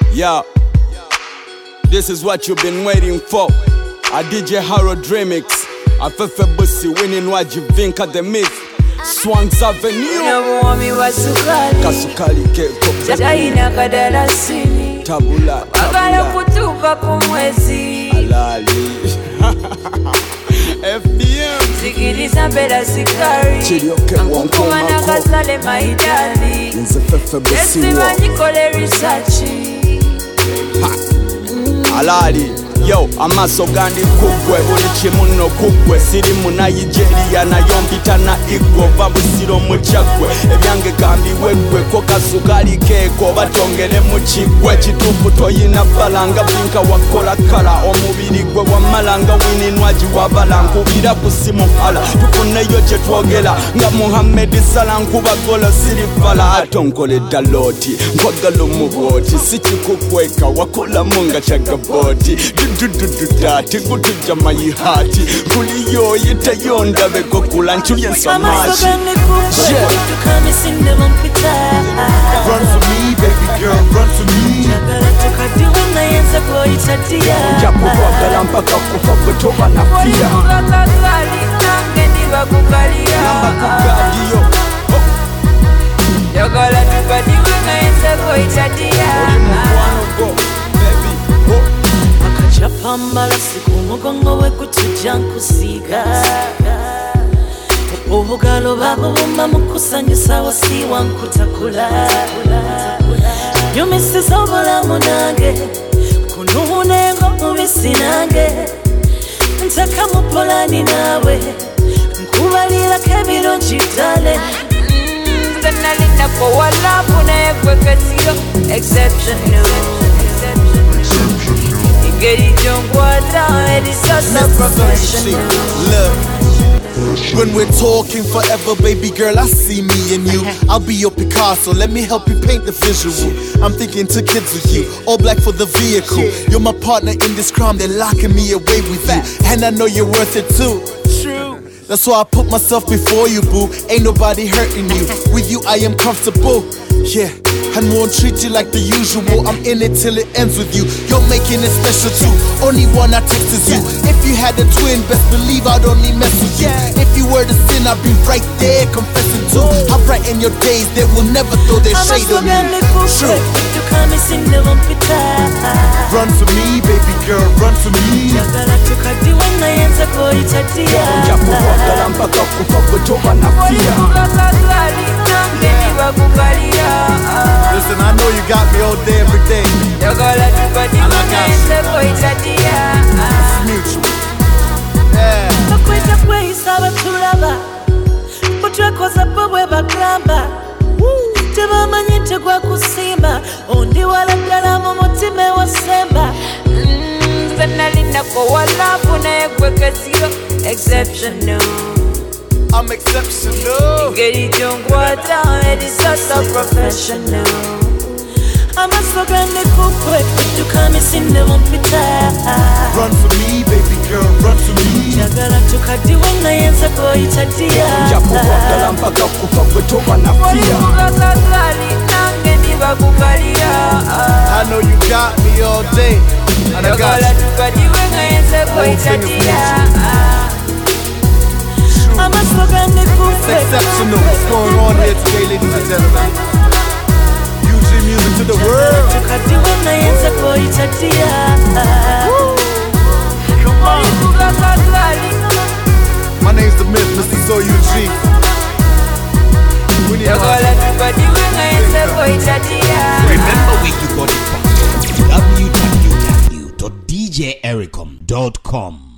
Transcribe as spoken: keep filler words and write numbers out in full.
Yeah, this is what you've been waiting for. A D J Harold remix. A Fefe Busi winning Wajivinka the myth. Swanks Avenue. Unamuwami wa sukari Kasukari keko Chaina kadala sini Tabula Wakala kutuka kumwezi Alali F B M Sikiliza mbela sikari Chilioke wanko Kumana kasale maidali Nze Fefe Busi Desima nikole risachi Alali Yo, amaso gandi kugwe Uli chimuno kugwe Siri muna Nigeria na yompita na igwe Vabusiro muchakwe Ebyange kambi wegwe Koka sukari keko Batongele muchigwe Chitupu toyina balanga Binka wakola kala Omubiri gwe wa malanga Wininwaji wabala Nkubira kusimu hala Tufune yoche tuogela Nga Muhammedi Salah Nkuba golo siri fala Atonkole daloti Nkwagalo muboti Sichi kukweka Wakola munga chagaboti Dududududati Gutuja mayihati Kuliyo yita yonda Beko kula nchuye nsamashi Yeah. Run for me, baby girl, run for me. Japo wakala mpaka kufa kutoka na pia Namba kugadio Yagala tukadiwe ngayenza koitadia Mkwano go, baby, oh Akachapambala siku mugongo we kutuja nkusiga Ubugalo babo bumba mukusanyisa wasiwa nkutakula Nyumisiza obulamu nange Kunuhunengo mubisi nange Ntaka mupolani nawe Nkubalira kebiro njitale Nalina kwa walafu na ekwe katiro Exceptional Igeri jongwa down Edi sasa professional Look, when we're talking forever, baby girl, I see me and you. I'll be your Picasso, let me help you paint the visual. I'm thinking two kids with you, all black for the vehicle. You're my partner in this crime, they're locking me away with you. And I know you're worth it too. True. That's why I put myself before you, boo. Ain't nobody hurting you. With you, I am comfortable. Yeah, and won't treat you like the usual. I'm in it till it ends with you. You're making it special too. Only one I text is you. If you had a twin, best believe I'd only mess with you. If you were to sin, I'd be right there confessing too. I'll brighten your days, they will never throw their shade on you. True. Run for me, baby girl, run for me. Japo wakala mpaka kufa kutoka na pia Listen, I know you got me all day, every day. And I got you. It's mutual. Yeah. Tebamanyite gwa kusimba Ondi wala gala mumutime wasemba Nalina kwa walafu na ekwe katiro Exceptional I'm exceptional. Igeri jongwa down Edi sasa professional Amasogane kukwe Tukame sinde wampita Run for me, baby girl, run for me. Jagala tukadiwe na yenza koitadia Japo wakala mpaka kufa kutoka na pia I know you got me all day. And I got you. Amasogane kukwe It's exceptional. What's going on here today, ladies and gentlemen? U G music to the world. Tukadiwe na yenza koitadia Come on. My name's The Myth, Mister So U G. We need Remember where you got it from. w w w dot d j ericom dot com